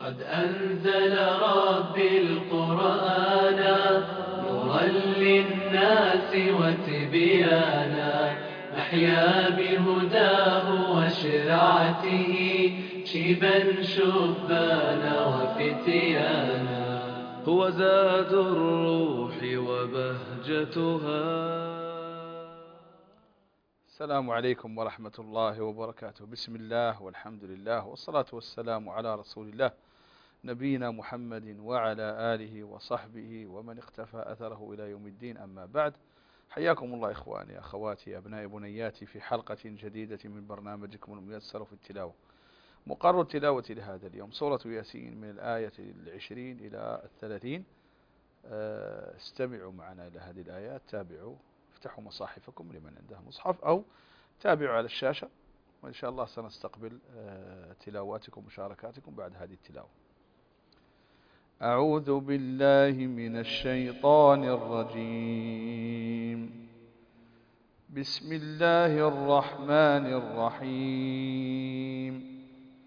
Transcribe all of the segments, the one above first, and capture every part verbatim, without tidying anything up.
قد أنزل ربي القرآن نورا للناس وتبيانا، نحيا بهداه وشرعته شيبا شبانا وفتيانا. هو زاد الروح وبهجتها. السلام عليكم ورحمة الله وبركاته. بسم الله والحمد لله والصلاة والسلام على رسول الله نبينا محمد وعلى آله وصحبه ومن اختفى أثره إلى يوم الدين، أما بعد. حياكم الله إخواني أخواتي أبنائي بنياتي في حلقة جديدة من برنامجكم الميسر في التلاوة. مقرر التلاوة لهذا اليوم سورة ياسين من الآية العشرين إلى الثلاثين. استمعوا معنا إلى هذه الآيات، تابعوا، افتحوا مصاحفكم لمن عنده مصحف أو تابعوا على الشاشة، وإن شاء الله سنستقبل تلاواتكم ومشاركاتكم بعد هذه التلاوة. أعوذ بالله من الشيطان الرجيم. بسم الله الرحمن الرحيم.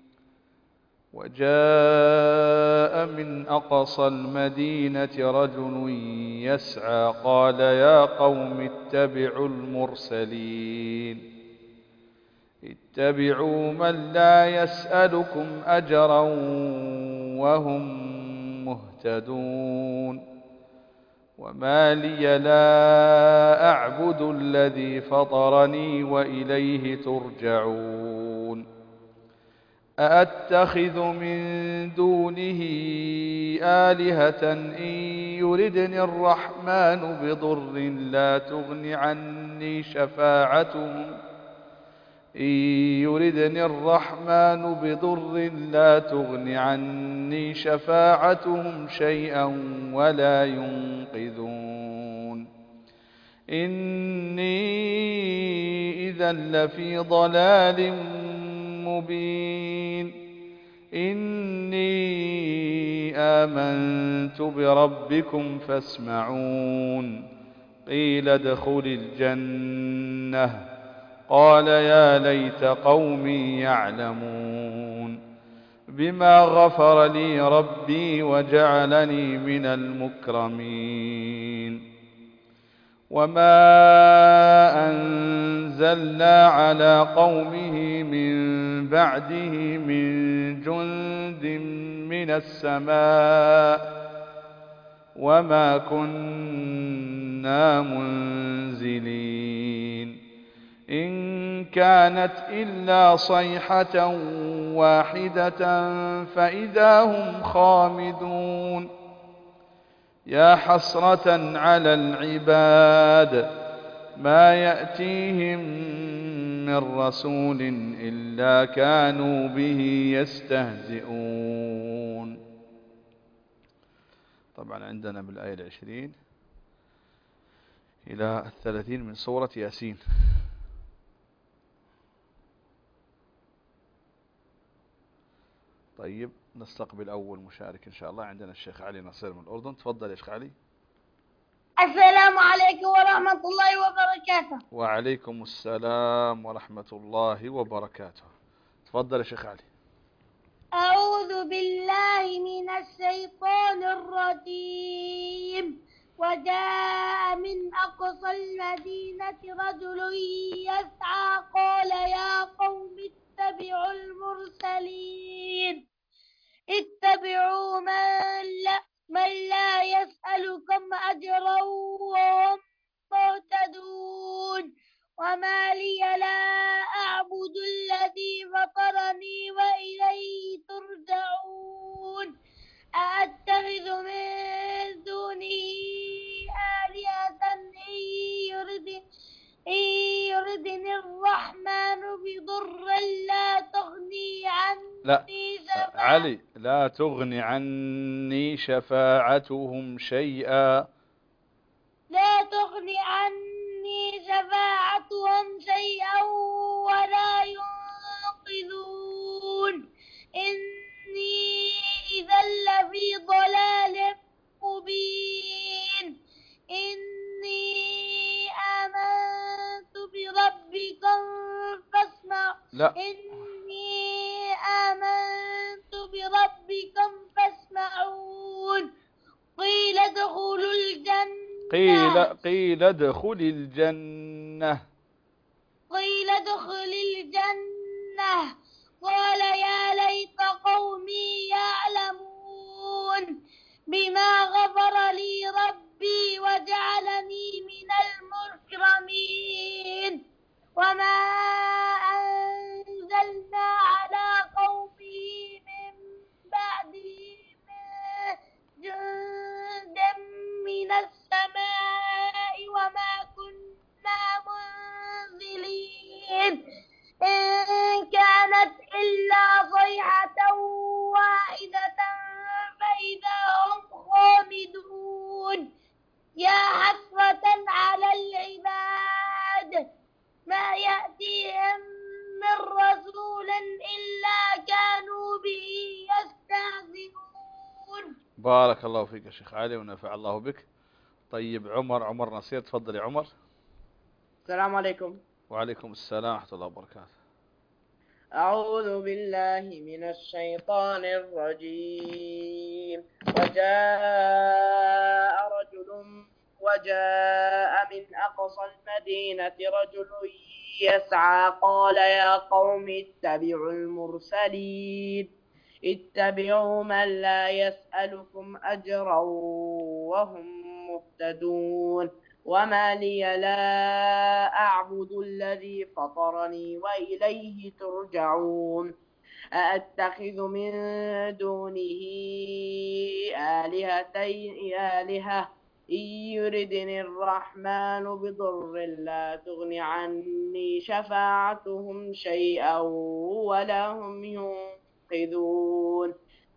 وجاء من أقصى المدينة رجل يسعى قال يا قوم اتبعوا المرسلين اتبعوا من لا يسألكم أجرا وهم مهتدون. وما لي لا أعبد الذي فطرني وإليه ترجعون. أأتخذ من دونه آلهة إن يردني الرحمن بضر لا تغن عني شفاعتهم إن يردني الرحمن بضر لا تغن عني شفاعتهم شيئا ولا ينقذون. إني إذا لفي ضلال مبين. إني آمنت بربكم فاسمعون. قيل ادخل الجنة قال يا ليت قومي يعلمون بما غفر لي ربي وجعلني من المكرمين. وما أنزلنا على قومه من بعده من جند من السماء وما كنا منزلين. إن كانت إلا صيحة واحدة فإذا هم خامدون. يا حسرة على العباد ما يأتيهم من رسول إلا كانوا به يستهزئون. طبعا عندنا بالآية العشرين إلى الثلاثين من سورة ياسين. طيب نستقبل أول مشارك إن شاء الله. عندنا الشيخ علي نصير من الأردن. تفضل يا شيخ علي. السلام عليكم ورحمة الله وبركاته. وعليكم السلام ورحمة الله وبركاته. تفضل يا شيخ علي. أعوذ بالله من الشيطان الرجيم. وجاء من أقصى المدينة رجل يسعى قال يا قوم اتبعوا المرسلين اتبعوا من لا, من لا يسألكم أجرا وهم مهتدون. وما لي لا أعبد الذي فطرني وإليه ترجعون. أأتخذ من دونه آلهة إن يردني إن يردني الرحمن بضر لا تغني عني لا شفاعتهم علي لا تغني عني شفاعتهم شيئا لا تغني عني شفاعتهم شيئا ولا ينقذون. إني إذا لفي ضلال مبين. إني آمنت بربكم فاسمعوا لا إني آمنت بربكم ربكم فاسمعون قيل ادخلوا الجنة قيل قيل ادخل الجنة قيل ادخل الجنة قال يا ليت قومي يعلمون بما غفر لي ربي وجعلني من المكرمين وما أنزلنا على قومه من بعده من جند من السماء وما كنا منزلين إن كانت إلا صيحة واحدة فإذا هم خامدون يا حسرة على العباد ما يأتيهم من رسول إلا كانوا به يستهزئون. بارك الله فيك يا شيخ علي ونفع الله بك. طيب عمر عمر نصير، تفضل يا عمر. السلام عليكم. وعليكم السلام ورحمة الله وبركاته. أعوذ بالله من الشيطان الرجيم. وجاء رجل وجاء من أقصى المدينة رجل يسعى قال يا قوم اتبعوا المرسلين اتبعوا من لا يسألكم أجرا وهم مهتدون وما لي لا أعبد الذي فطرني وإليه ترجعون أأتخذ من دونه آلهتين آلهة إن يردني الرحمن بضر لا تغن عني شفاعتهم شيئا ولا هم ينقذون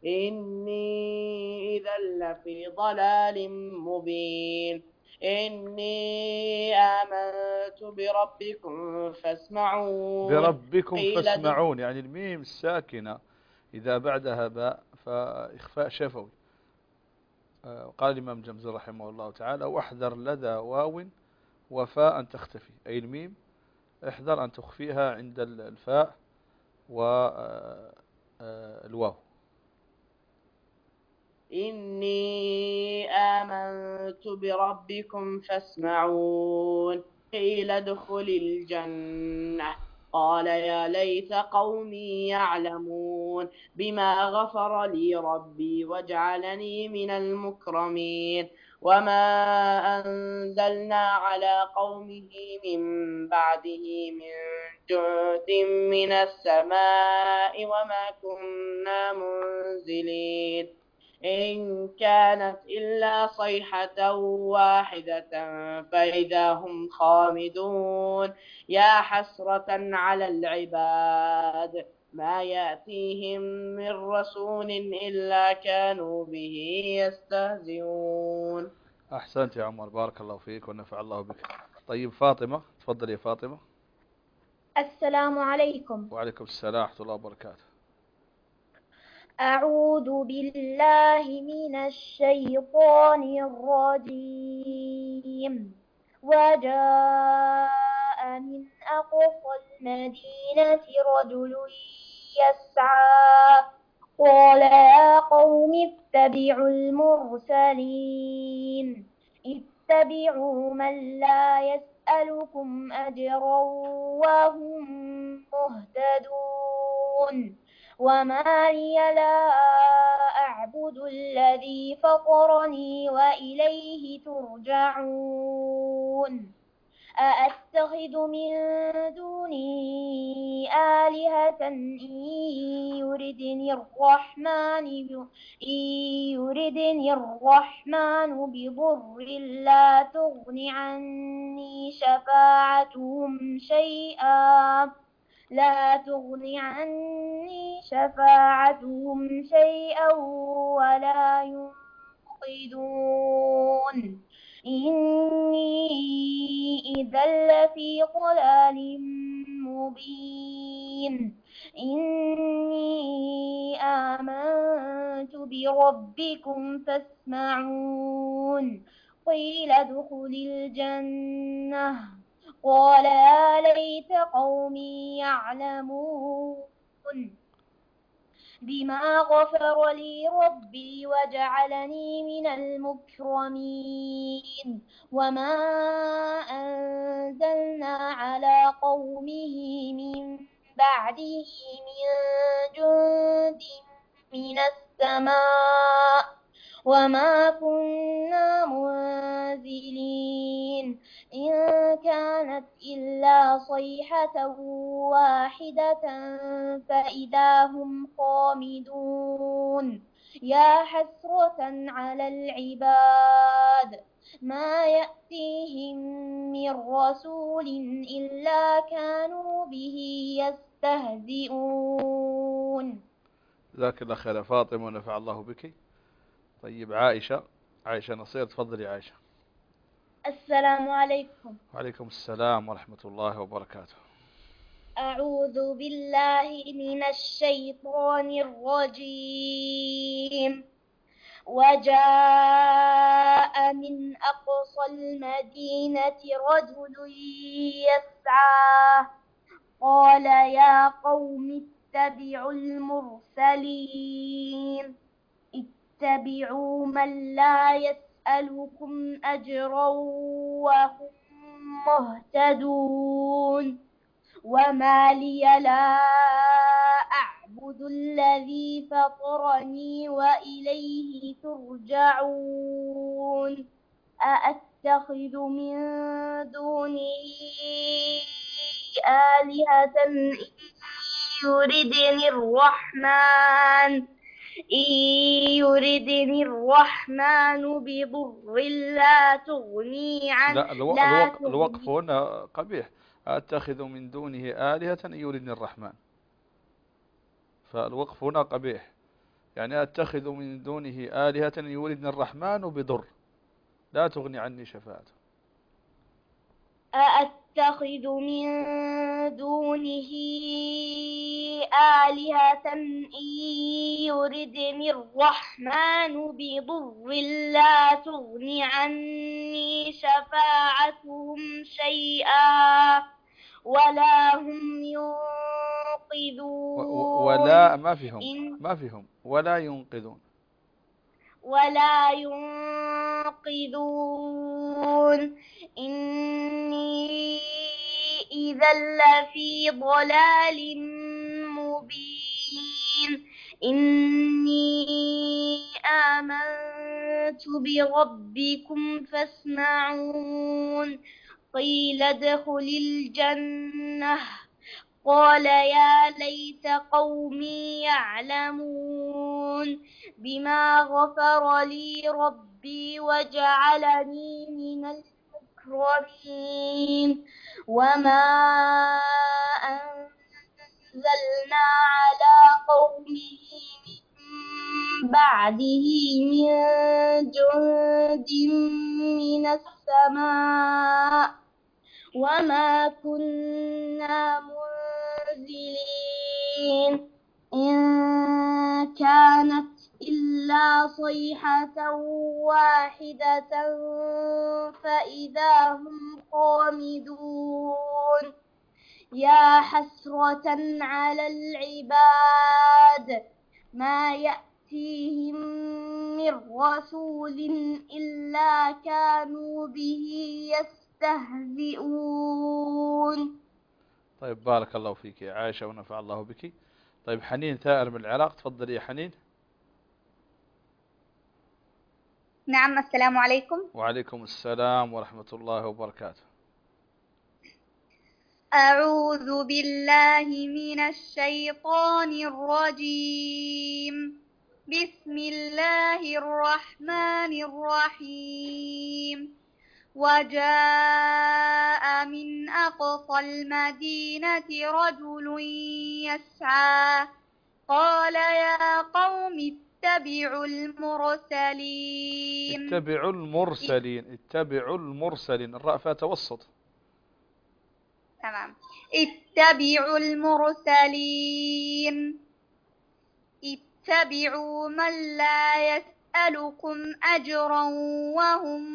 إني إذا لفي ضلال مبين إني آمنت بربكم فاسمعون. بربكم فاسمعون، يعني الميم الساكنة إذا بعدها باء فإخفاء شفوي. قال الإمام جمزي رحمه الله تعالى واحذر لدى واو وفاء أن تختفي، أي الميم احذر أن تخفيها عند الفاء والواو. إني آمنت بربكم فاسمعون قيل ادخل الجنة قال يا ليت قومي يعلمون بما غفر لي ربي وجعلني من المكرمين وما أنزلنا على قومه من بعده من جند من السماء وما كنا منزلين إن كانت إلا صيحة واحدة فإذا هم خامدون يا حسرة على العباد ما يأتيهم من رسول إلا كانوا به يستهزئون. أحسنت يا عمر، بارك الله فيك ونفع الله بك. طيب فاطمة، تفضل يا فاطمة. السلام عليكم. وعليكم السلام ورحمة الله وبركاته. أعوذ بالله من الشيطان الرجيم. وجاء من أقصى المدينة رجل يسعى قال يا قوم اتبعوا المرسلين اتبعوا من لا يسألكم أجرا وهم مهتدون وما لي لا أعبد الذي فطرني وإليه ترجعون أأتخذ من دونه آلهة إن يردني الرحمن إن يردني الرحمن بضر لا تغن عني شفاعتهم شيئا لا تغن عني شفاعتهم شيئا ولا ينقذون إني إذا لفي ضلال مبين إني آمنت بربكم فاسمعون قيل ادخل الجنة قال يا ليت قومي يعلمون بما غفر لي ربي وجعلني من المكرمين وما أنزلنا على قومه من بعده من جند من السماء وما كنا منزلين إن كانت إلا صيحة واحدة فإذا هم خامدون يا حسرة على العباد ما يأتيهم من رسول إلا كانوا به يستهزئون. جزاك الله خير يا فاطمة ونفع الله بك. طيب عائشة، عائشة نصير، تفضلي عائشة. السلام عليكم. وعليكم السلام ورحمة الله وبركاته. أعوذ بالله من الشيطان الرجيم. وجاء من أقصى المدينة رجل يسعى قال يا قوم اتبعوا المرسلين اتبعوا من لا يسألكم أجرا وهم مهتدون وما لي لا أعبد الذي فطرني وإليه ترجعون أأتخذ من دونه آلهة إن يردني الرحمن إن يردني الرحمن بضر لا تغني عن لا الو... لا الوق... تغني الوقف هنا قبيح. أتخذ من دونه آلهة إن يردني الرحمن، فالوقف هنا قبيح. يعني أتخذ من دونه آلهة إن يردني الرحمن بضر لا تغني عني شفاعته. أأتخذ من دونه آلهة إن يردني الرحمن بضر لا تغن عني شفاعتهم شيئا ولا هم ينقذون. ولا ما فيهم إن ما فيهم ولا ينقذون ولا ينقذون إني إذا لفي ضلال مبين. إني آمنت بربكم فاسمعون قيل ادخل الجنة قال يا ليت قومي يعلمون بما غفر لي ربي وجعلني من المكرمين وما أنزلنا على قومه من بعده من جند من السماء وما كنا منزلين إن كانت إلا صيحة واحدة فإذا هم خامدون يا حسرة على العباد ما يأتيهم من رسول إلا كانوا به يستهزئون. طيب بارك الله فيك يا عائشة ونفع الله بك. طيب حنين ثائر من العراق، تفضلي يا حنين. نعم السلام عليكم. وعليكم السلام ورحمة الله وبركاته. أعوذ بالله من الشيطان الرجيم بسم الله الرحمن الرحيم وجاء من أقصى المدينة رجل يسعى قال يا قوم اتبعوا المرسلين اتبعوا المرسلين اتبعوا المرسلين الراء فيها توسط. تمام. اتبعوا المرسلين اتبعوا من لا يسألكم أجرا وهم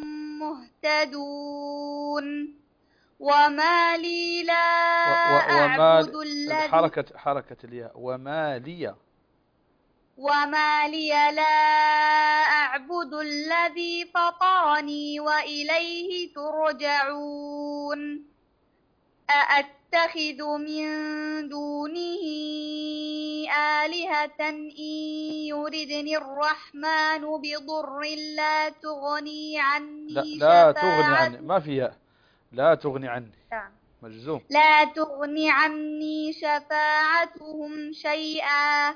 مهتدون وما لي لا و- و- وما أعبد ل- الذي حركة حركة الياء وما لي وما لي لا أعبد الذي فطرني وإليه ترجعون أأتخذ من دونه آلهة إن يردني الرحمن بضر لا تغني لا عني لا تغني عني، شفاعتهم ما فيها لا تغني عني مجزوم. لا تغني عني شفاعتهم شيئا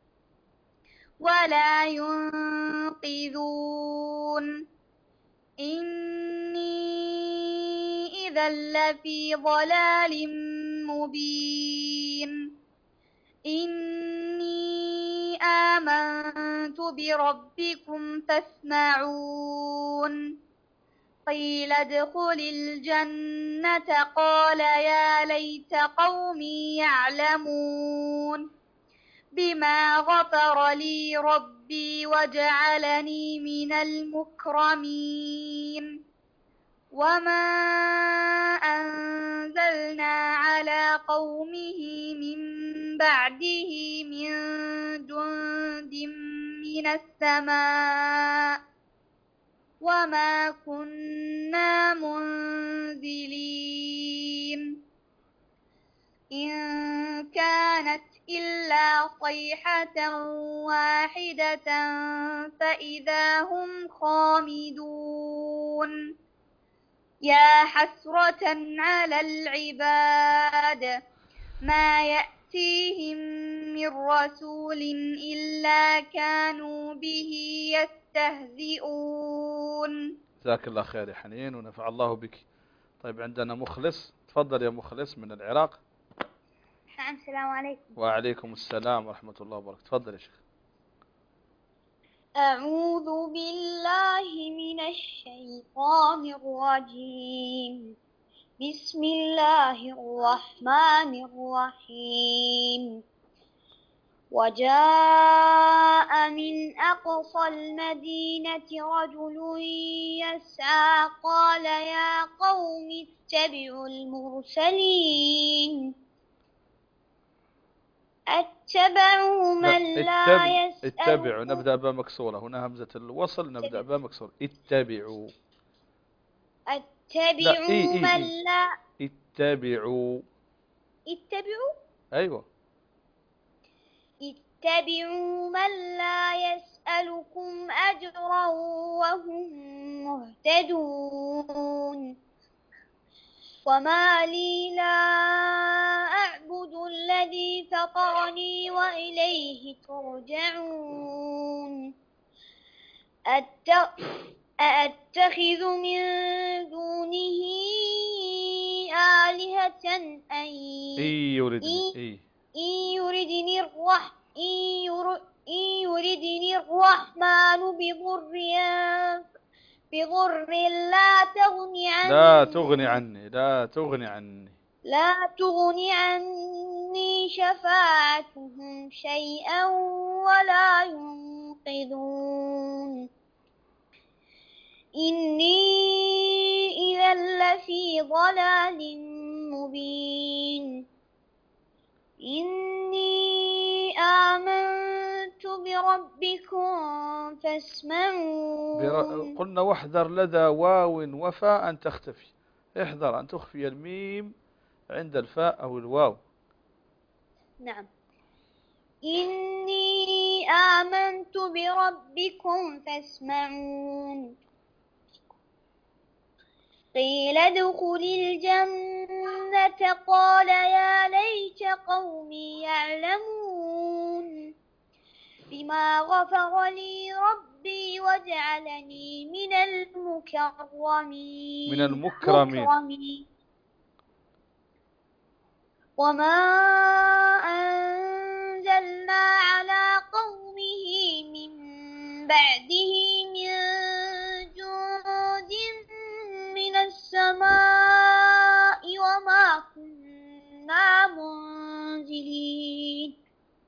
ولا ينقذون إني إذا لفي ضلال مبين إني آمنت بربكم فاسمعون قيل ادخل الجنة قال يا ليت قومي يعلمون بما غفر لي ربي وجعلني من المكرمين وما أنزلنا على قومه من بعده من جند من السماء وما كنا منزلين إن كانت إلا صيحة واحدة فإذا هم خامدون يا حسرة على العباد ما يأتيهم من رسول إلا كانوا به يستهزئون. جزاك الله خير يا حنين ونفع الله بك. طيب عندنا مخلص، تفضل يا مخلص من العراق. نعم السلام عليكم. وعليكم السلام ورحمة الله وبركاته. تفضل يا شيخ. أعوذ بالله من الشيطان الرجيم بسم الله الرحمن الرحيم وجاء من أقصى المدينة رجل يسعى قال يا قوم اتبعوا المرسلين اتبعوا من لا يسأل اتبعوا نبدأ بها مكسورة، هنا همزة الوصل نبدأ بها مكسورة. اتبعوا اتبعوا إيه إيه من إيه. لا اتبعوا اتبعوا أيوة اتبعوا من لا يسألكم أجرا وهم مهتدون وما لي لا أعبد الذي فطرني وإليه ترجعون أأتخذ من دونه آلهة أن يردني يردني الرح إن يردني الرحمن بضر بضر لا تغني عني لا تغني عني لا تغني عني لا تغني عني شفاعتهم شيئا ولا ينقذون إني إذا لفي ضلال مبين إني آمنت بربكم فاسمعون بر... قلنا واحذر لدى واو وفاء أن تختفي، احذر أن تخفي الميم عند الفاء أو الواو. نعم إني آمنت بربكم فاسمعون قيل ادخل الجنة قال يا ليت قومي يعلمون بما غفر لي ربي وجعلني من المكرمين من المكرمين مكرمين. وما أنزلنا على قومه من بعده من جند من السماء وما كنا منزلين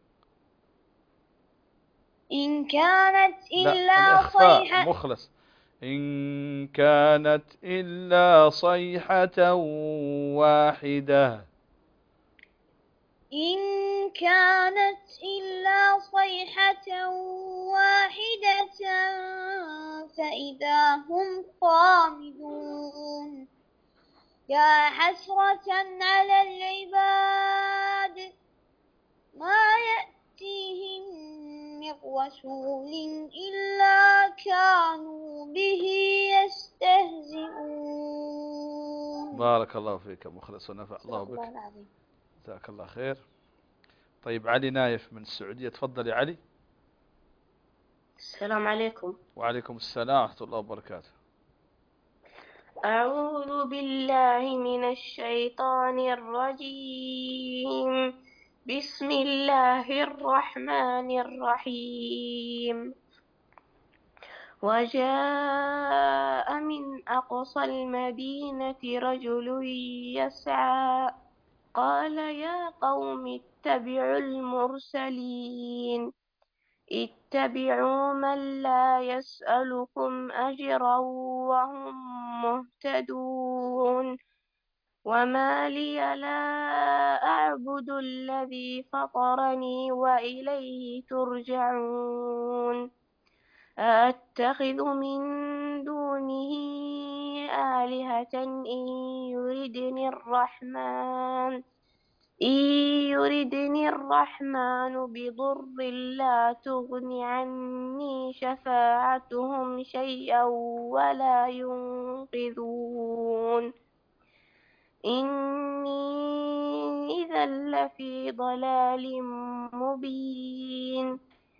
إن كانت إلا صيحة مخلص إن كانت إلا صيحة واحدة إن كانت إلا صيحة واحدة فإذا هم خامدون يا حسرة على العباد ما يأتيهم من رسول إلا كانوا به يستهزئون. بارك الله فيك مخلص ونفع الله بك. جزاك الله خير. طيب علي نايف من السعودية، تفضل يا علي. السلام عليكم. وعليكم السلام ورحمة الله وبركاته. أعوذ بالله من الشيطان الرجيم. بسم الله الرحمن الرحيم. وجاء من أقصى المدينة رجل يسعى قال يا قوم اتبعوا المرسلين اتبعوا من لا يسألكم أجرا وهم مهتدون وما لي لا أعبد الذي فطرني وإليه ترجعون أأتخذ من دونه آلهة إن يردني الرحمن إن يردني الرحمن بضر لا تغن عني شفاعتهم شيئا ولا ينقذون إني إذا لفي ضلال مبين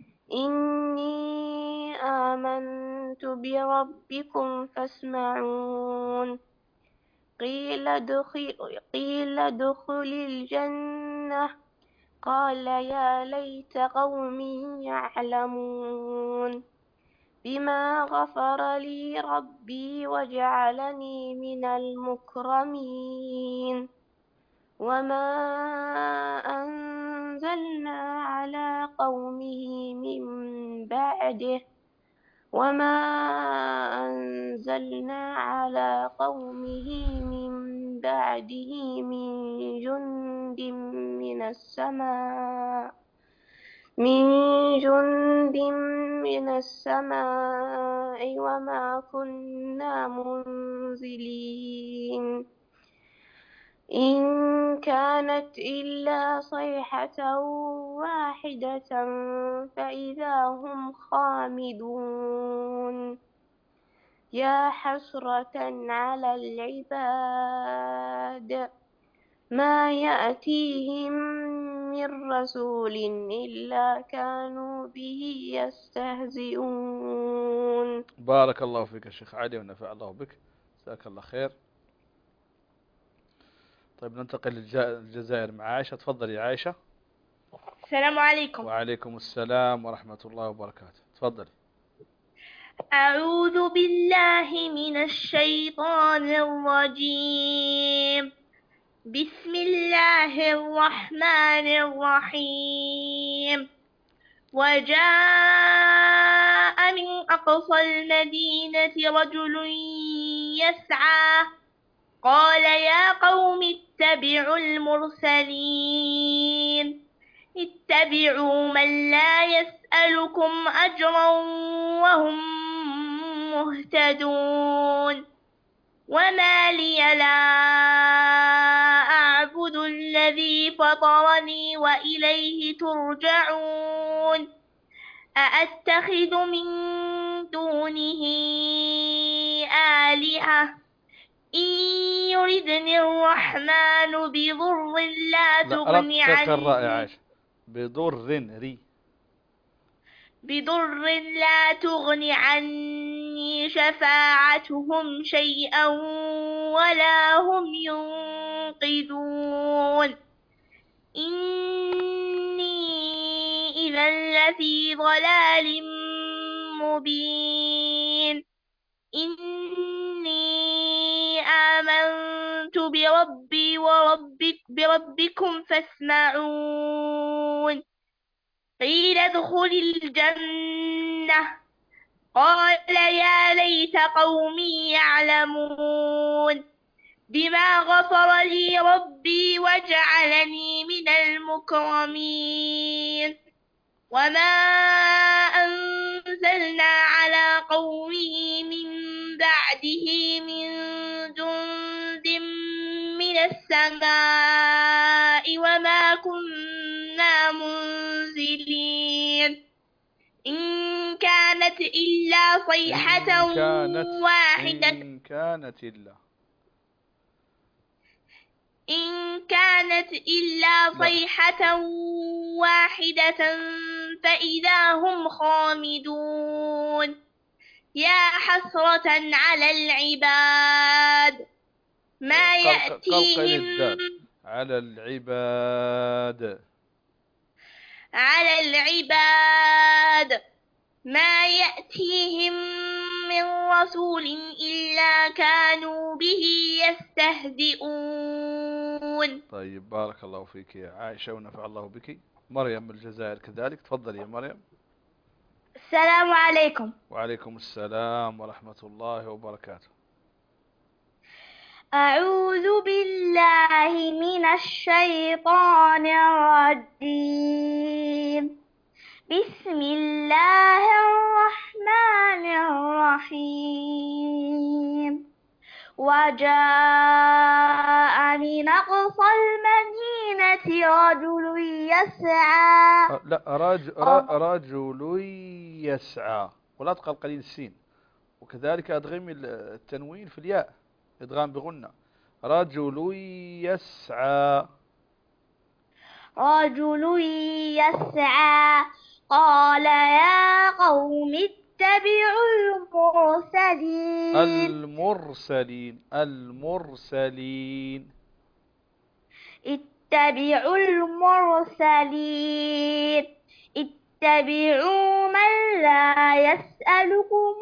إني آمنت بربكم فاسمعون قيل ادخل قيل ادخل الجنة قال يا ليت قومي يعلمون بما غفر لي ربي وجعلني من المكرمين وما أنزلنا على قومه من بعده وما أنزلنا على قومه من بعده من جند من السماء من جند من السماء وما كنا منزلين إن كانت إلا صيحة واحدة فإذا هم خامدون يا حسرة على العباد ما يأتيهم من رسول إلا كانوا به يستهزئون. بارك الله فيك يا شيخ علي ونفع الله بك. جزاك الله خير. طيب ننتقل للجزائر مع عائشة. تفضل يا عائشة. السلام عليكم. وعليكم السلام ورحمة الله وبركاته. تفضل. أعوذ بالله من الشيطان الرجيم. بسم الله الرحمن الرحيم. وجاء من أقصى المدينة رجل يسعى قال يا قوم اتبعوا المرسلين اتبعوا من لا يسألكم أجرا وهم مهتدون وما لي لا أعبد الذي فطرني وإليه ترجعون أأتخذ من دونه آلهة إن يردني الرحمن بضر لا تغن عني بضر ري بضر لا تغن عني شفاعتهم شيئا ولا هم ينقذون إني إذا لفي ضلال مبين إني آمنت بربي وربك بربكم فاسمعون قيل ادخل الجنة قال يا ليت قومي يعلمون بما غفر لي ربي ربي وجعلني من المكرمين وما أنزلنا على قومه من بعده من جند من السماء وما كنا منزلين إن كانت إلا صيحة إن كانت واحدة إن كانت إلا إن كانت إلا لا. صيحة واحدة فإذا هم خامدون يا حسرة على العباد ما قل- قل- قلقل يأتيهم الدال على العباد على العباد ما يأتيهم من رسول إلا كانوا به يستهزئون. طيب بارك الله فيك يا عائشة ونفع الله بك. مريم من الجزائر كذلك، تفضل يا مريم. السلام عليكم. وعليكم السلام ورحمة الله وبركاته. أعوذ بالله من الشيطان الرجيم. بسم الله الرحمن الرحيم. وجاء من أقصى المدينة رجل يسعى. أه، لا رجل, رجل يسعى، ولا تقلقلين السين، وكذلك أدغمي التنوين في الياء إدغام بغنة. رجل يسعى. رجل يسعى قال يا قوم اتبعوا المرسلين. المرسلين المرسلين اتبعوا المرسلين اتبعوا من لا يسألكم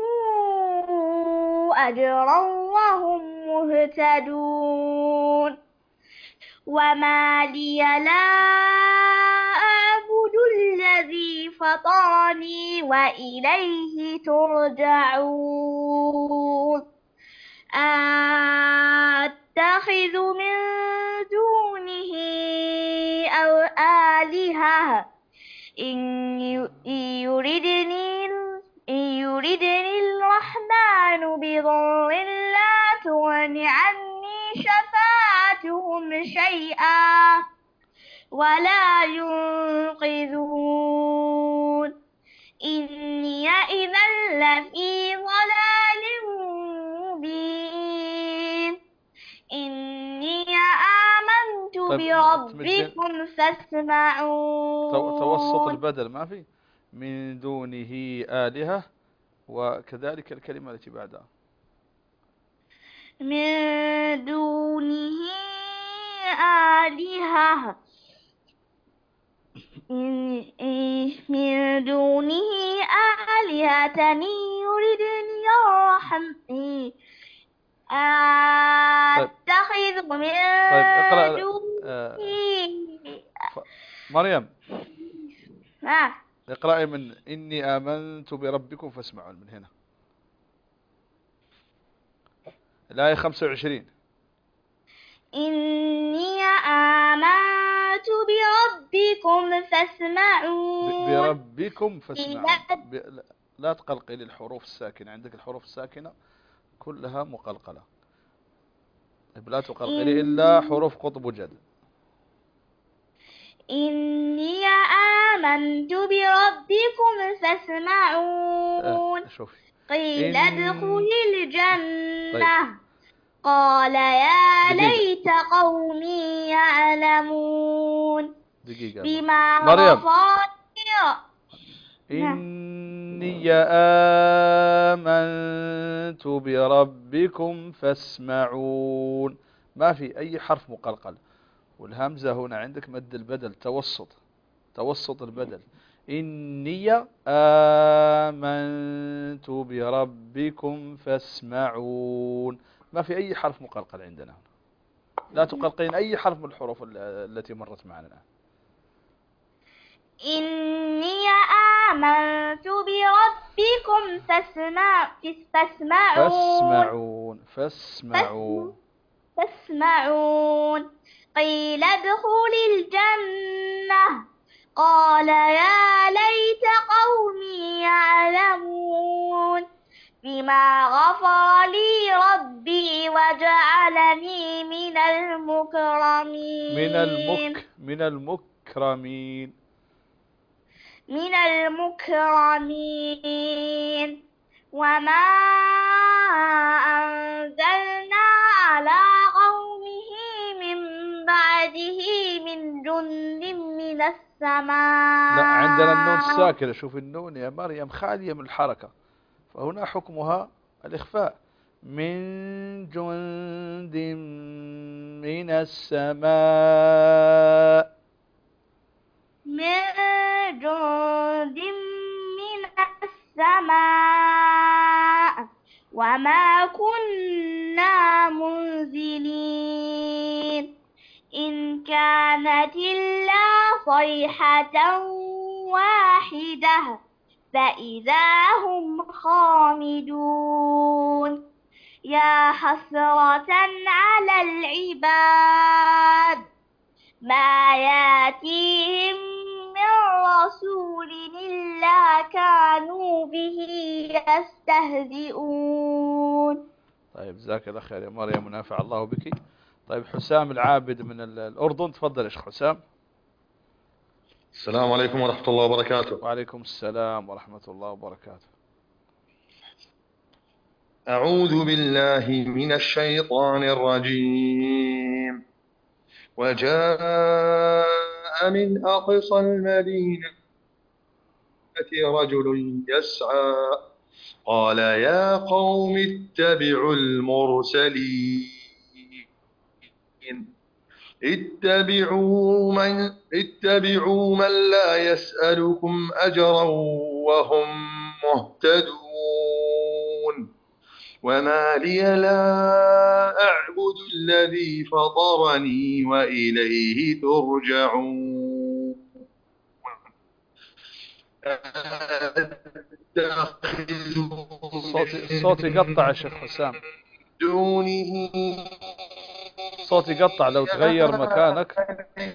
أجرا وهم مهتدون. وما لي لا أعبد الذي فطرني وإليه ترجعون. أتخذ من دونه أو آلهة إن يردني إن يردني الرحمن بضر لا تغن عني شفاعتهم شيئا ولا ينقذون. إني إذا لفي ضلال مبين. إني آمنت بربكم فاسمعون. توسط البدل ما في من دونه آلهة، وكذلك الكلمة التي بعدها من دونه آلهة من دونه آلهة يردني الرحمن أتخذ من طيب اقرأ. دونه آه. مريم آه. اقرأي من إني آمنت بربكم فاسمعون من هنا الآية خمسة وعشرين. إني آمنت بربكم فاسمعون. بربكم فاسمعون. ب... لا تقلقلي الحروف الساكنة، عندك الحروف الساكنة كلها مقلقلة، لا تقلقلي إلا حروف قطب جد. إني آمنت بربكم فاسمعون. آه شوفي. قيل إن... ادخل الجنة. طيب. قال يا دقيقة. ليت قومي يعلمون. دقيقة بما مريم. غفرت. إني آمنت بربكم فاسمعون، ما في أي حرف مقلقل، والهمزة هنا عندك مد البدل توسط توسط البدل. إني آمنت بربكم فاسمعون، ما في أي حرف مقلقل عندنا، لا تقلقين أي حرف من الحروف التي مرت معنا الآن. إني آمنت بربكم فاسمع فاسمعون فاسمعون فاسمعون فاسمعون قيل ادخل الجنة قال يا ليت قومي يعلمون بما غفر لي ربي وجعلني من المكرمين من المك من المكرمين من المكرمين وما أنزلنا على قومه من بعده من جند من السماء. لا، عندنا النون الساكنة. شوف النون يا مريم خالية من الحركة، فهنا حكمها الإخفاء. من جند من السماء. من جند من السماء وما كنا منزلين إن كانت إلا صيحة واحدة فإذا هم خامدون يا حسرة على العباد ما ياتيهم من رسول إلا كانوا به يستهزئون. طيب جزاك الله خير يا مريم ونفع الله بك. طيب حسام العابد من الأردن، تفضل يا شيخ حسام. السلام عليكم ورحمة الله وبركاته. وعليكم السلام ورحمة الله وبركاته. أعوذ بالله من الشيطان الرجيم. وجاء من أقصى المدينة رجل يسعى قال يا قوم اتبعوا المرسلين اتبعوا من, اتبعوا من لا يسألكم أجرا وهم مهتدون وما لي لا أعبد الذي فطرني وإليه ترجعون الصوت يقطع يا شيخ حسام. دونه صوت يقطع، لو تغير مكانك.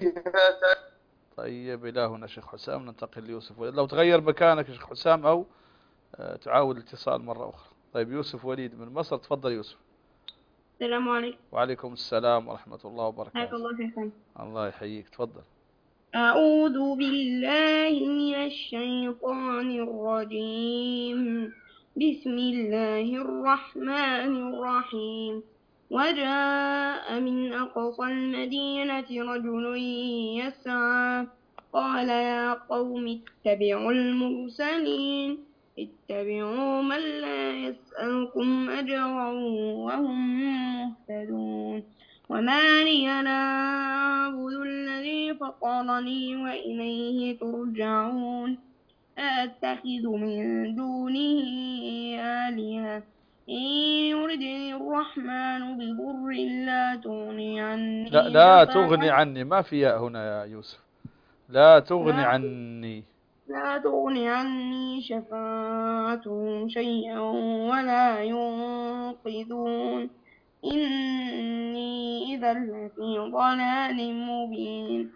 طيب إلهنا شيخ حسام، ننتقل ليوسف وليد. لو تغير مكانك يا شيخ حسام أو تعاود الاتصال مرة أخرى. طيب يوسف وليد من مصر، تفضل يوسف. السلام عليكم. وعليكم السلام ورحمة الله وبركاته. حياك الله شيخنا. الله يحييك، تفضل. أعوذ بالله من الشيطان الرجيم. بسم الله الرحمن الرحيم. وجاء من أقصى المدينة رجل يسعى قال يا قوم اتبعوا المرسلين اتبعوا من لا يسألكم أجرا وهم مهتدون وما لي لا أعبد الذي فطرني وإليه ترجعون أتخذ من دونه آلهة إن يردني الرحمن بضر لا تغني عني لا لا تغني عني، ما في ياء هنا يا يوسف. لا تغني لا عني لا تغني عني شفاعتهم شيئا ولا ينقذون إني إذا لفي ضلال مبين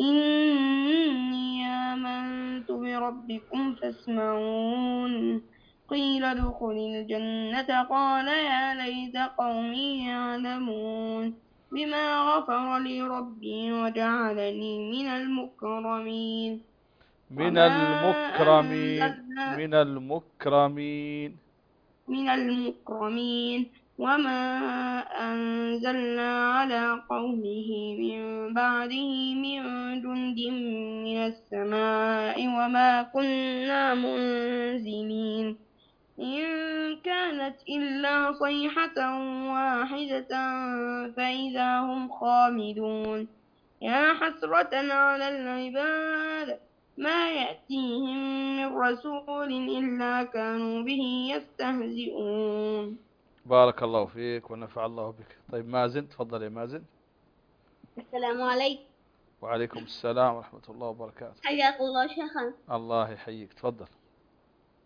إني آمنت بربكم فاسمعون قيل ادخل الجنة قال يا ليت قومي يعلمون بما غفر لي ربي وجعلني من المكرمين من المكرمين من المكرمين من المكرمين وما أنزلنا على قومه من بعده من جند من السماء وما كنا منزلين إن كانت إلا صيحة واحدة فإذا هم خامدون يا حسرة على العباد ما يأتيهم من رسول إلا كانوا به يستهزئون. بارك الله فيك ونفع الله بك. طيب مازن، تفضل يا مازن. السلام عليكم. وعليكم السلام ورحمة الله وبركاته. حياك الله شيخنا. الله يحييك، تفضل.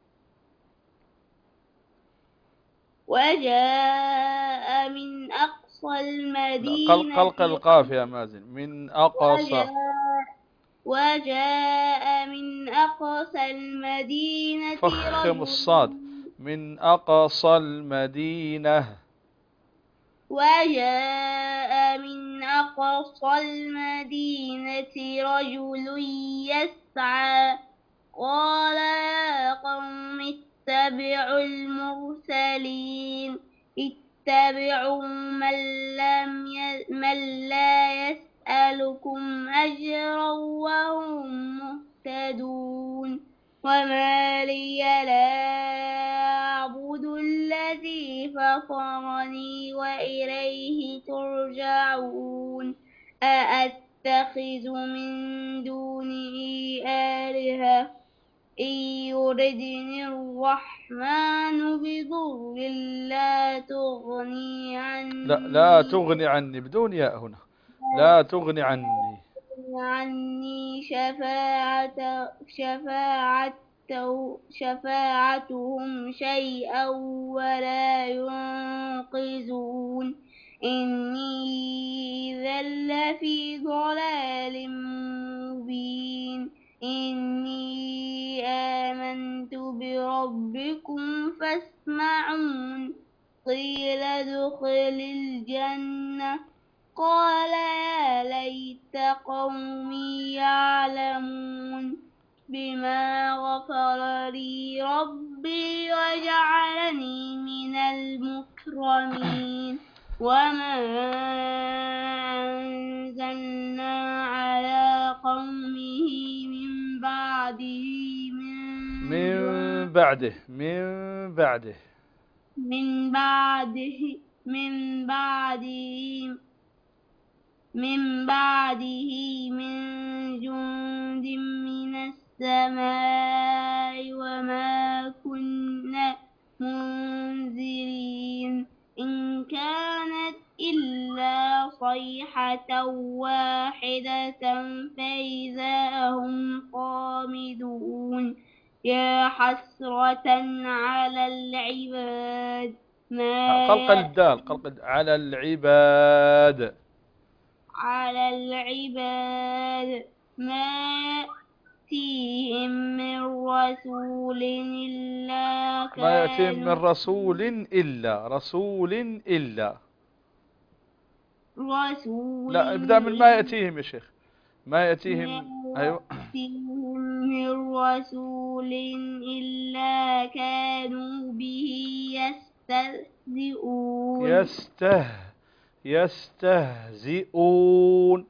وجاء من أقصى أقصى المدينة قل قلقل القاف يا مازن. من أقصى. وجاء, وجاء من أقصى المدينة فخم الصاد. من أقصى المدينة. وجاء من أقصى المدينة رجل يسعى قال يا قوم اتبعوا المرسلين اتبعوا من, لم ي... من لا يسألكم أجرا وهم مهتدون وما لي لا أعبد الذي فطرني وإليه ترجعون أأتخذ من دونه آلهة إن يردني الرحمن بضر لا تغني عني لا لا تغني عني بدون ياء هنا. لا تغني عني عني شفاعة شفاعة شفاعتهم شيئا ولا ينقذون إني إذا لفي ضلال مبين إني آمنت بربكم فاسمعون قيل ادخل الجنة قال يا ليت قومي يعلمون بما غفر لي ربي وجعلني من المكرمين وما أنزلنا على قومه من بعده من, من بعده من بعده من بعده من بعده من بعده من جند من السماء وما كنا منزلين إن كانت إلا صيحة واحدة فإذا هم خامدون يا حسرة على العباد ما قلقل الدال قلقل على العباد على العباد ما يأتيهم من رسول إلا ما يأتيهم من كانوا رسول إلا رسول إلا رسول لا ابدأ من ما يأتيهم يا شيخ. ما يأتيهم. ما أيوة. يأتيهم من رسول إلا كانوا به يستهزئون يسته يستهزئون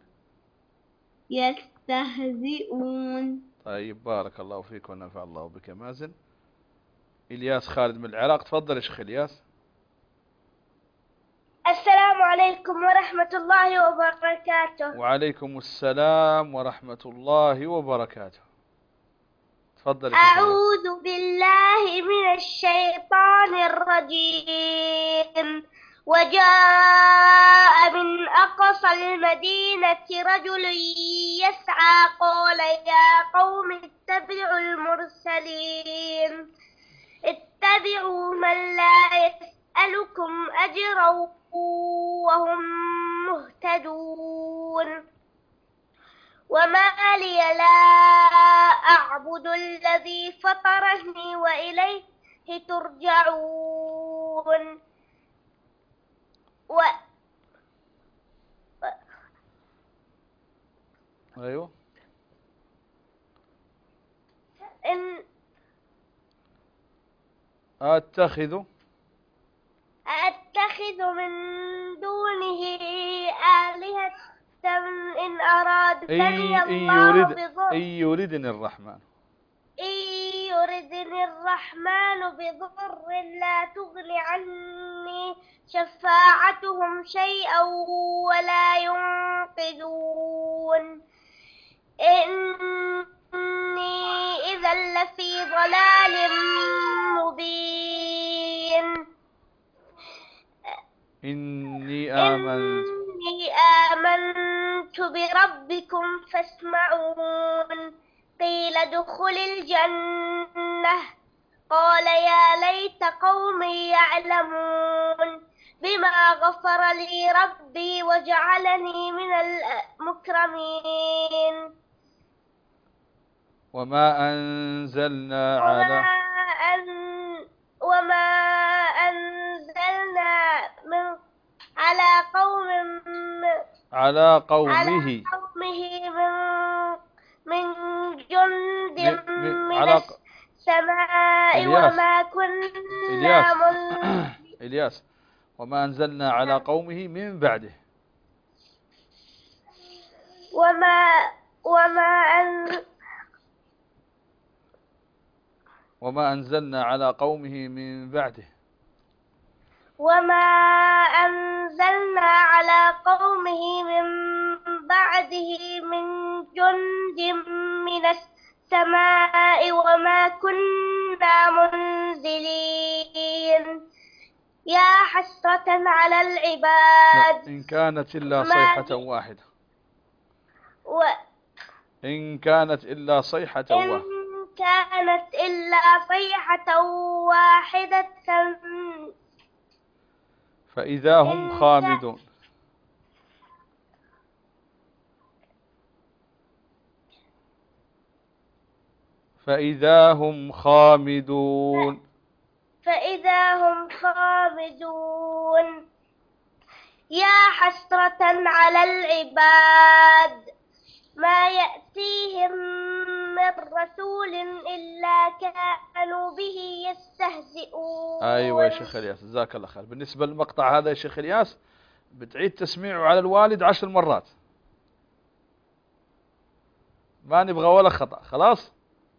يستهزئون. طيب بارك الله فيك ونفع الله بك مازن. إلياس خالد من العراق تفضل يا شيخ إلياس. السلام عليكم ورحمة الله وبركاته. وعليكم السلام ورحمة الله وبركاته. تفضل يا شيخ إلياس. أعوذ بالله من الشيطان الرجيم. وجاء من أقصى المدينة رجل يسعى قال يا قوم اتبعوا المرسلين اتبعوا من لا يسألكم أجرا وهم مهتدون وما لي لا أعبد الذي فطرني وإليه ترجعون و... أيوة. إن أتخذ أتخذ من دونه آلهة إن أرادني إن الله يريد بضر إن يردني الرحمن إن يردني الرحمن بضر لا تغني عني شفاعتهم شيئا ولا ينقذون إني إذا لفي ضلال مبين إني آمنت إني آمنت بربكم فاسمعون قيل ادخل الجنة قال يا ليت قومي يعلمون بما غفر لي ربي وجعلني من المكرمين. وما أنزلنا وما على أن وما أنزلنا من على قوم على على قومه قومه من من جند م- م- من على ق- السماء إلياس وما كنا إلياس من إلياس وما أنزلنا على قومه من بعده. وما وما أن وما أنزلنا على قومه من بعده. وما أنزلنا على قومه من بعده من جند من السماء وما كنا منزلين. يا حسرة على لا، العباد إن كانت إلا ما صيحة واحدة. و إن كانت إلا صيحة إن واحدة. كانت إلا صيحة واحدة فإذا هم إن كان خامدون. فإذا هم خامدون. فإذا هم خامدون. يا حسرة على العباد ما يأتيهم من رسول إلا كانوا به يستهزئون. أيوة يا شيخ الياس، جزاك الله خير. بالنسبة للمقطع هذا يا شيخ الياس بتعيد تسميعه على الوالد عشر مرات، ما نبغى ولا خطأ. خلاص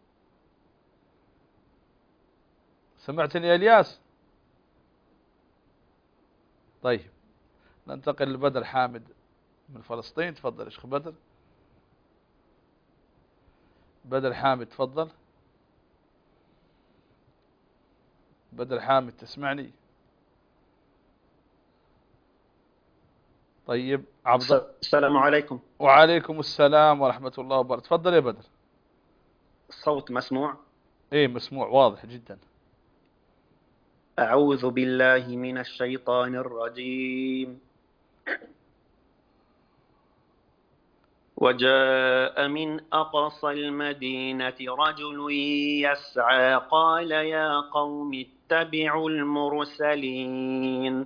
سمعتني يا الياس؟ طيب ننتقل لبدر حامد من فلسطين. تفضل يا شيخ بدر. بدر حامد تفضل. بدر حامد تسمعني؟ طيب عبد السلام عليكم. وعليكم السلام ورحمة الله وبركاته. تفضل يا بدر. الصوت مسموع؟ ايه مسموع واضح جدا. أعوذ بالله من الشيطان الرجيم. وجاء من أقصى المدينة رجل يسعى قال يا قوم اتبعوا المرسلين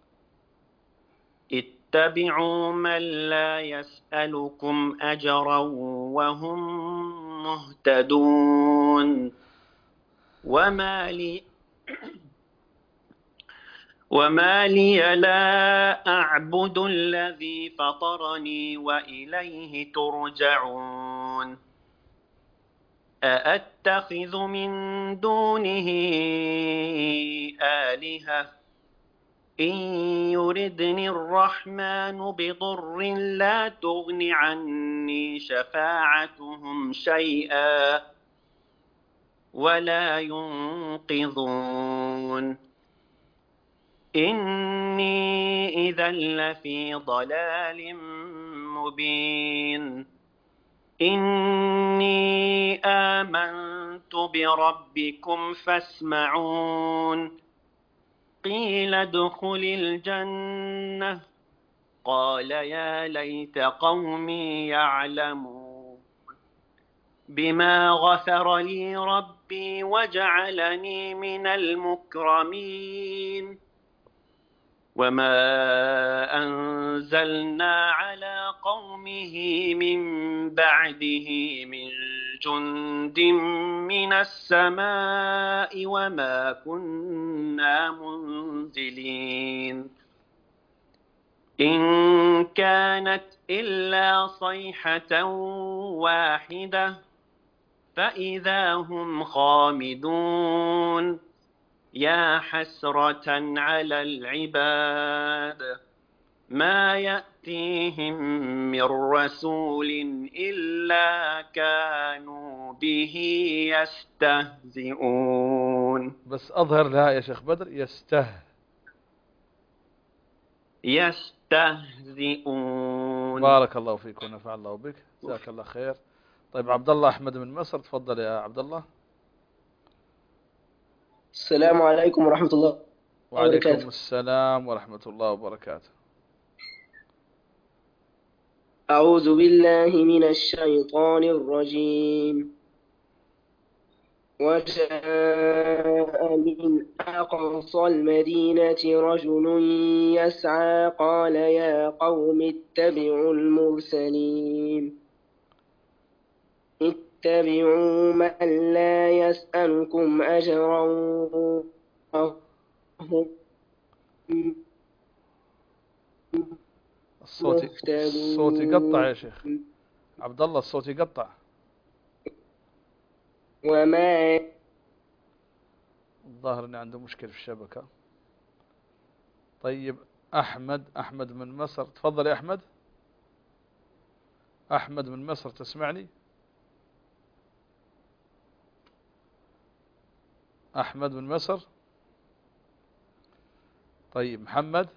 اتبعوا من لا يسألكم أجرا وهم مهتدون. وما لي وما لي لا أعبد الذي فطرني وإليه ترجعون. أأتخذ من دونه آلهة إن يردني الرحمن بضر لا تغن عني شفاعتهم شيئا ولا ينقذون. إني إذا لفي ضلال مبين. إني آمنت بربكم فاسمعون. قيل ادخل الجنة قال يا ليت قومي يعلمون بما غفر لي ربي وجعلني من المكرمين. وما أنزلنا على قومه من بعده من جند من السماء وما كنا منزلين. إن كانت إلا صيحة واحدة فإذا هم خامدون. يا حسرة على العباد ما يأتيهم من رسول إلا كانوا به يستهزئون. بس أظهر لها يا شيخ بدر يسته يستهزئون. بارك الله فيك ونفع الله بك، جزاك الله خير. طيب عبد الله أحمد من مصر تفضل يا عبد الله. السلام عليكم ورحمة الله. وعليكم وبركاته. السلام ورحمة الله وبركاته. أعوذ بالله من الشيطان الرجيم. وجاء من أقصى المدينة رجل يسعى قال يا قوم اتبعوا المرسلين اتبعوا من لا يسألكم أجرا وهم الصوت الصوت يقطع يا شيخ مهتدون. عبد الله، الصوت يقطع. وما الظاهر اني عنده مشكلة في الشبكة. طيب احمد احمد من مصر، تفضل يا احمد. احمد من مصر، تسمعني؟ احمد من مصر. طيب محمد.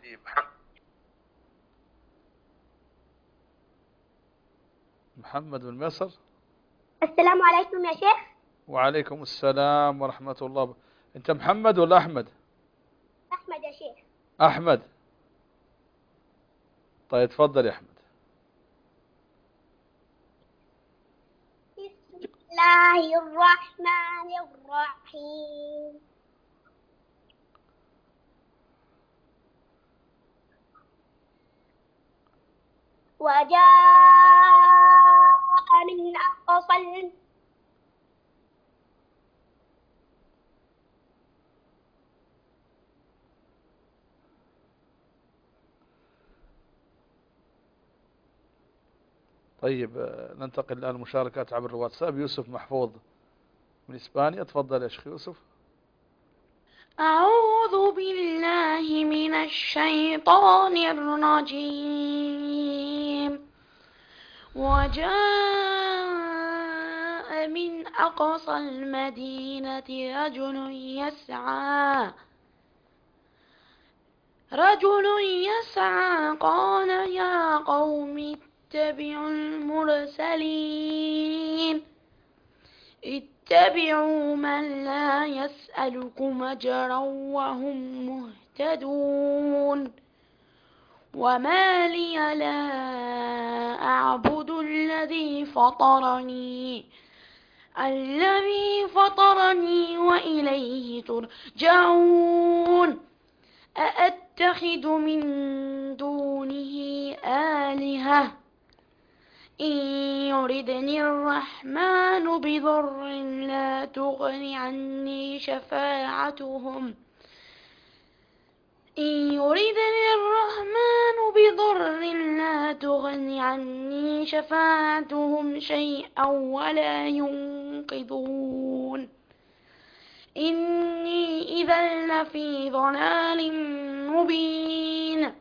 محمد من مصر. السلام عليكم يا شيخ. وعليكم السلام ورحمة الله. انت محمد ولا احمد؟ أحمد يا شيخ. احمد. طيب تفضل يا احمد. بسم الله الرحمن الرحيم. وجاء من أقصى الم- طيب آه، ننتقل الآن مشاركات عبر الواتساب. يوسف محفوظ من إسبانيا، تفضل يا شيخ يوسف. أعوذ بالله من الشيطان الرجيم. وجاء من أقصى المدينة رجل يسعى رجل يسعى قال يا قوم اتبعوا المرسلين اتبعوا من لا يسألكم أجرا وهم مهتدون. وما لي لا أعبد الذي فطرني الذي فطرني وإليه ترجعون. أأتخذ من دونه آلهة إن يردني الرحمن بضر لا تغن عني شفاعتهم إن يردني الرحمن بضر لا تغن عني شفاعتهم شيئا ولا ينقذون. إني إذا لفي ضلال مبين.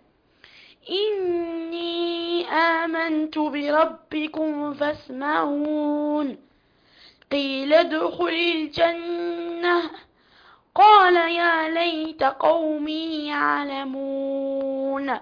إني آمنت بربكم فاسمعون. قيل ادخل الجنة قال يا ليت قومي يعلمون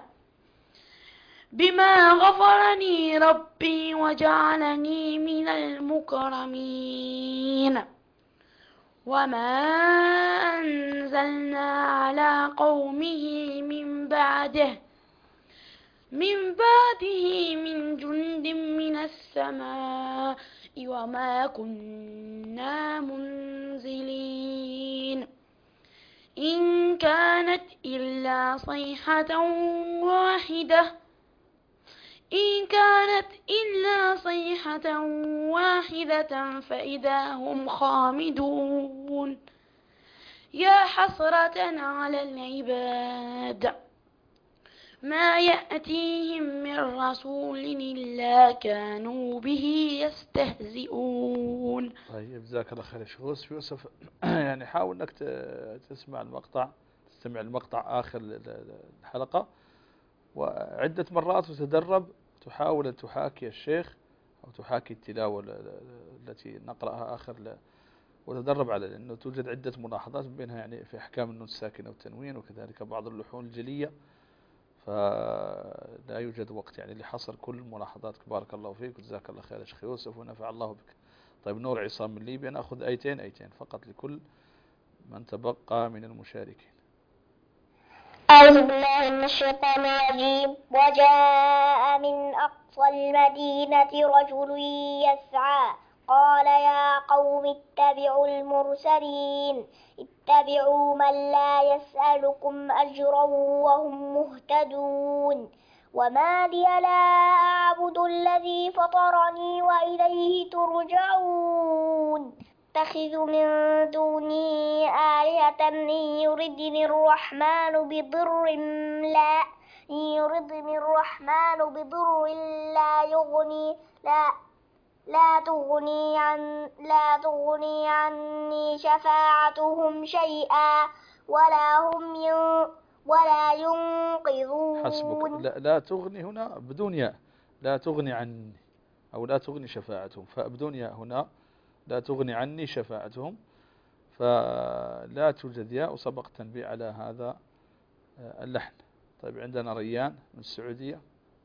بما غفرني ربي وجعلني من المكرمين. وما أنزلنا على قومه من بعده من بعده من جند من السماء وما كنا منزلين. إن كانت إلا صيحة واحدة إن كانت إلا صيحة واحدة فإذا هم خامدون. يا حسرة على العباد ما يأتيهم من رسول إلا كانوا به يستهزئون. طيب جزاك الله خير يا شيخ يوسف. يوسف يعني حاول انك ت- تسمع المقطع تستمع المقطع آخر الحلقة وعدة مرات وتدرب، تحاول أن تحاكي الشيخ أو تحاكي التلاوة ال- ال- التي نقرأها آخر ل- وتدرب على، لأنه توجد عدة ملاحظات بينها يعني في أحكام النون الساكنة والتنوين وكذلك بعض اللحون الجلية، فلا يوجد وقت يعني لحصر كل ملاحظاتك. بارك الله فيك وجزاك الله خير يا شيخ يوسف ونفع الله بك. طيب نور عصام من ليبيا، نأخذ آيتين آيتين فقط لكل من تبقى من المشاركين. أعوذ بالله من الشيطان الرجيم. وجاء من أقصى المدينة رجل يسعى قال يا قوم اتبعوا المرسلين اتبعوا من لا يسألكم أجرا وهم مهتدون. وما لي لا أعبد الذي فطرني وإليه ترجعون. اتخذ من دونه آلهة إن يردني الرحمن بضر لا إن يردني الرحمن بضر لا يغني لا لا تغني عن لا تغني عني شفاعتهم شيئا ولا هم ين ولا ينقذون. حسبك. لا, لا تغني هنا بدون ياء، لا تغني عني أو لا تغني شفاعتهم، فبدون ياء هنا لا تغني عني شفاعتهم، فلا توجد ياء وسبق تنبيه على هذا اللحن. طيب عندنا ريان من السعودية.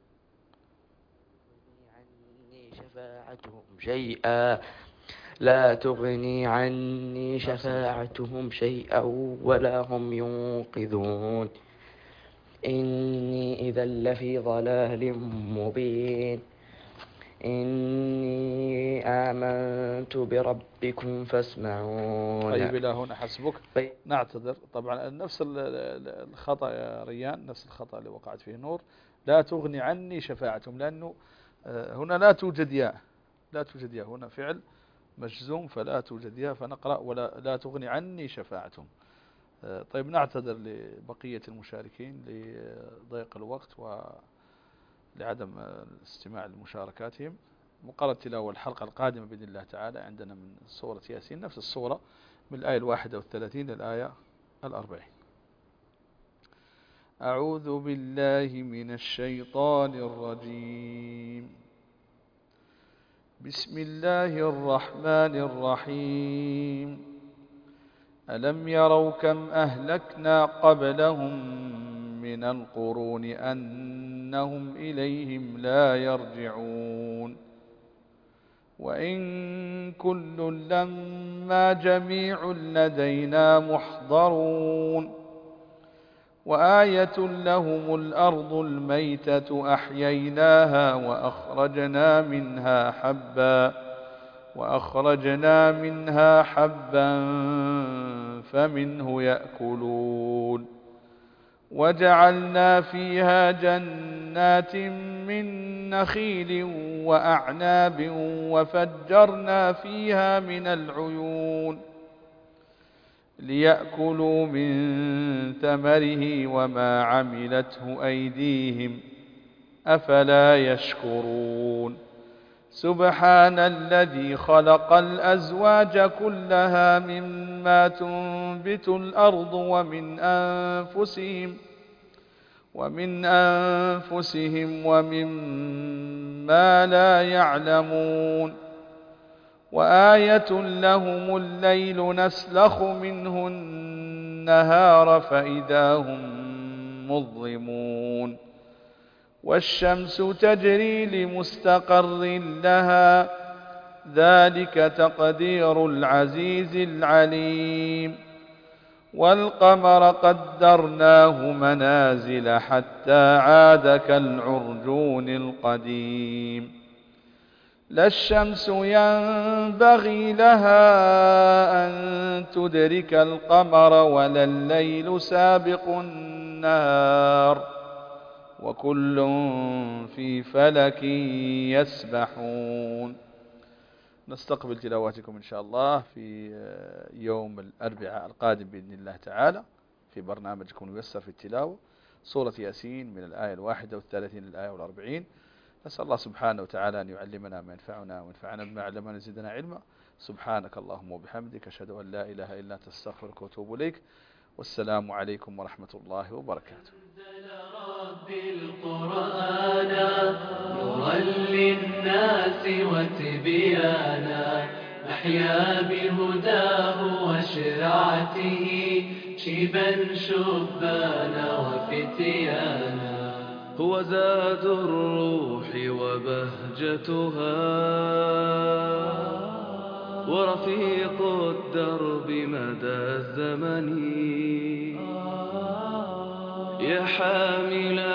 عني شفاعتهم شيئا لا تغني عني شفاعتهم شيئا ولا هم ينقذون. إني إذا لفي ضلال مبين. إني آمنت بربكم فاسمعون. طيب إلى هنا حسبك. طيب. نعتذر طبعا نفس الخطأ يا ريان، نفس الخطأ اللي وقعت فيه نور. لا تغني عني شفاعتهم، لأنه هنا لا توجد ياء، لا توجد ياء هنا فعل مجزوم فلا توجد ياء، فنقرأ ولا لا تغني عني شفاعتهم. طيب نعتذر لبقية المشاركين لضيق الوقت ولعدم الاستماع لمشاركاتهم. مقرر تلاوة الحلقة القادمة بإذن الله تعالى عندنا من سورة ياسين نفس السورة من الآية الواحدة والثلاثين للآية الأربعين. أعوذ بالله من الشيطان الرجيم. بسم الله الرحمن الرحيم. ألم يروا كم أهلكنا قبلهم من القرون أنهم إليهم لا يرجعون. وإن كل لما جميع لدينا محضرون. وآية لهم الأرض الميتة أحييناها وأخرجنا منها حبا وأخرجنا منها حبا فمنه يأكلون. وجعلنا فيها جنات من نخيل وأعناب وفجرنا فيها من العيون ليأكلوا من ثمره وما عملته أيديهم أفلا يشكرون. سبحان الذي خلق الأزواج كلها مما تنبت الأرض ومن أنفسهم ومن أنفسهم ومما لا يعلمون. وآية لهم الليل نسلخ منه النهار فإذا هم مظلمون. والشمس تجري لمستقر لها ذلك تقدير العزيز العليم. والقمر قدرناه منازل حتى عاد كالعرجون القديم. لا الشمس ينبغي لها أن تدرك القمر ولا الليل سابق النهار وكل في فلك يسبحون. نستقبل تلاواتكم إن شاء الله في يوم الأربعاء القادم بإذن الله تعالى في برنامجكم ميسر في التلاوة سورة ياسين من الآية الواحدة والثلاثين للآية والأربعين. نسأل الله سبحانه وتعالى أن يعلمنا ما ينفعنا وينفعنا بما علمنا يزيدنا علما. سبحانك اللهم وبحمدك أشهد أن لا إله إلا أنت أستغفرك وأتوب إليك. والسلام عليكم ورحمة الله وبركاته. بالقرآن نورا للناس وتبيانا نحيا بهداه وشرعته شيبا شبانا وفتيانا. هو زاد الروح وبهجتها ورفيق الدرب مدى الزمن. يا حامل